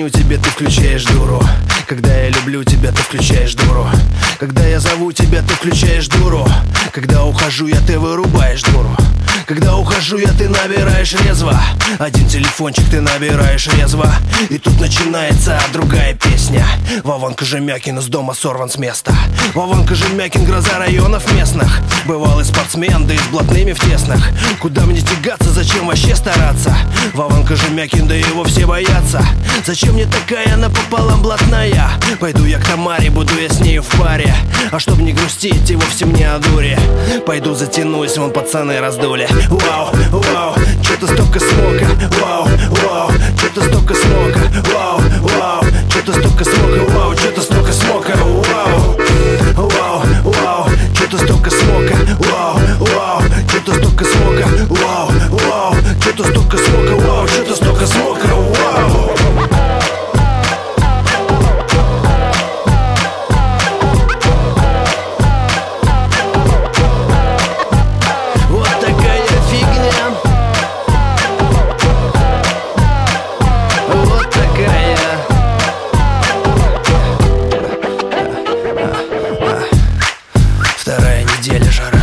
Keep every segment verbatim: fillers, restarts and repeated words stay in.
звоню тебе, ты включаешь дуру. Когда я люблю тебя, ты включаешь дуру. Когда я зову тебя, ты включаешь дуру. Когда ухожу я, ты вырубаешь дуру. Когда ухожу я, ты набираешь резво. Один телефончик ты набираешь резво. И тут начинается другая песня. Вован Кожемякин из дома сорван с места. Вован Кожемякин, гроза районов местных. Бывалый спортсмен, да и с блатными в тесных. Куда мне тягаться, зачем вообще стараться? Вован Кожемякин, да его все боятся. Зачем мне такая напополам блатная? Пойду я к Тамаре, буду я с нею в паре. А чтоб не грустить и вовсе мне о дуре, пойду затянусь, вон пацаны раздули. Вау, вау, что-то столько смока. Вау, вау, что-то столько смока. Вау, вау, что-то столько смока. Вау, что-то столько смока. Вау, вау, вау, что-то столько смока. Вау, вау, что-то столько смока. Вау, вау, что-то столько смока. Вау, что-то столько смока. Вау. Вторая неделя жара.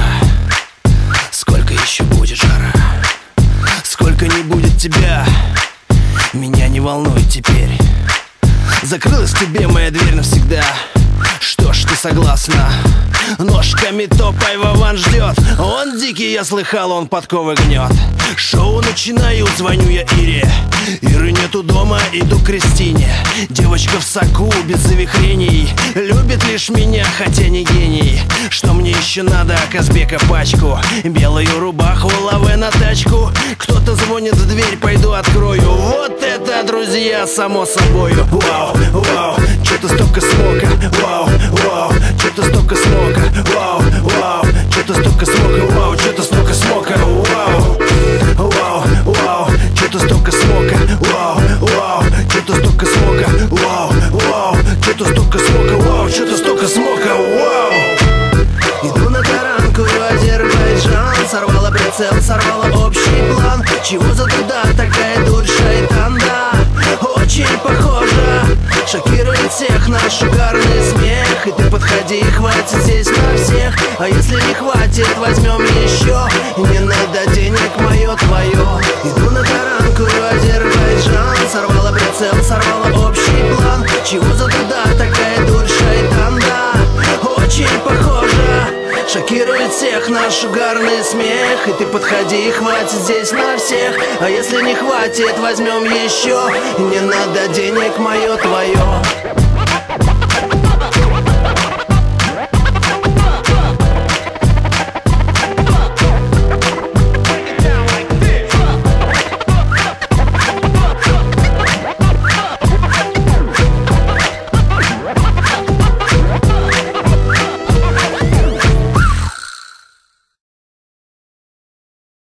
Сколько еще будет жара? Сколько не будет тебя? Меня не волнует теперь. Закрылась тебе моя дверь навсегда. Что ж, ты согласна? Ножками топай, Вован ждет. Он дикий, я слыхал, он подковы гнет. Шоу начинаю, звоню я Ире. Иры нету дома, иду к Кристине. Девочка в соку, без завихрений. Любит лишь меня, хотя не гений. Что мне еще надо? Казбека пачку, белую рубаху, лаве на тачку. Кто-то звонит в дверь, пойду открою. Вот это, друзья, само собою. Вау, вау, что-то столько смока. Вау, вау, что-то столько смока. Вау, вау, что-то столько смока. Вау, что-то столько смока. Вау, вау, вау, что-то столько смока. Вау, вау, что-то столько смока. Вау, вау, что-то столько смока. Вау, что-то столько смока. Вау. Иду на таранку в Азербайджан. Сорвала прицел, сорвала общий план. Чего за туда такая дурь, шайтан, да? Очень похожа. Шокирует всех наш шугарный смех. И ты подходи, хватит здесь на всех. А если не хватит, возьмем еще. Не надо денег, мое твое. Иду на таранку в Азербайджан. Сорвала прицел, сорвала общий план. Чего за туда такая дурь, шайтан, да? Очень похожа. Шокирует всех наш угарный смех. И ты подходи, хватит здесь на всех. А если не хватит, возьмем еще. Не надо денег, мое твое.